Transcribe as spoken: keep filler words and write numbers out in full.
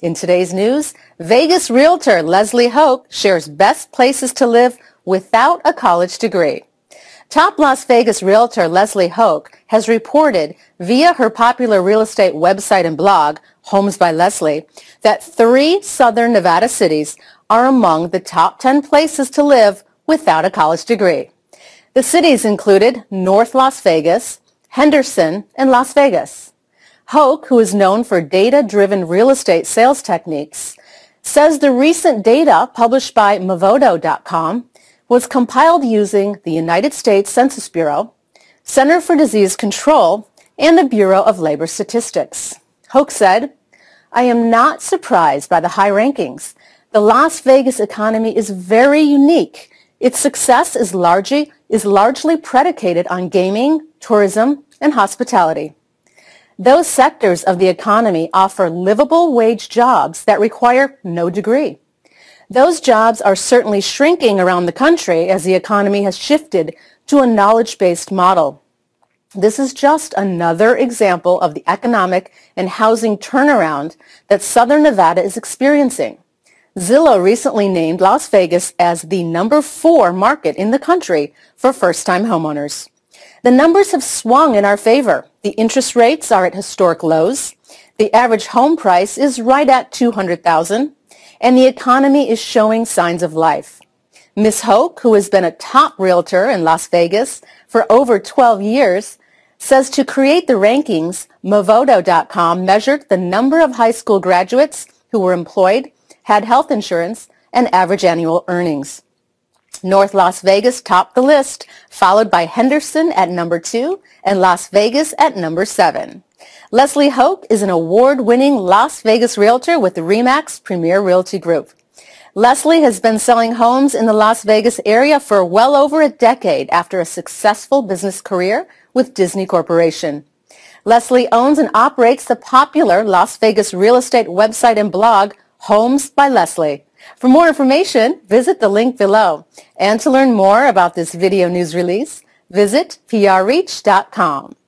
In today's news, Vegas realtor Leslie Hoke shares best places to live without a college degree. Top Las Vegas realtor Leslie Hoke has reported via her popular real estate website and blog, Homes by Leslie, that three southern Nevada cities are among the top ten places to live without a college degree. The cities included North Las Vegas, Henderson, and Las Vegas. Hoke, who is known for data-driven real estate sales techniques, says the recent data published by Movoto dot com was compiled using the United States Census Bureau, Center for Disease Control, and the Bureau of Labor Statistics. Hoke said, "I am not surprised by the high rankings. The Las Vegas economy is very unique. Its success is largely, is largely predicated on gaming, tourism, and hospitality. Those sectors of the economy offer livable wage jobs that require no degree. Those jobs are certainly shrinking around the country as the economy has shifted to a knowledge-based model. This is just another example of the economic and housing turnaround that Southern Nevada is experiencing. Zillow recently named Las Vegas as the number four market in the country for first-time homeowners. The numbers have swung in our favor. The interest rates are at historic lows. The average home price is right at two hundred thousand dollars, and the economy is showing signs of life." Miz Hoke, who has been a top realtor in Las Vegas for over twelve years, says to create the rankings, Movoto dot com measured the number of high school graduates who were employed, had health insurance, and average annual earnings. North Las Vegas topped the list, followed by Henderson at number two and Las Vegas at number seven. Leslie Hoke is an award-winning Las Vegas realtor with the RE/MAX Premier Realty Group. Leslie has been selling homes in the Las Vegas area for well over a decade after a successful business career with Disney Corporation. Leslie owns and operates the popular Las Vegas real estate website and blog, Homes by Leslie. For more information, visit the link below. And to learn more about this video news release, visit P R reach dot com.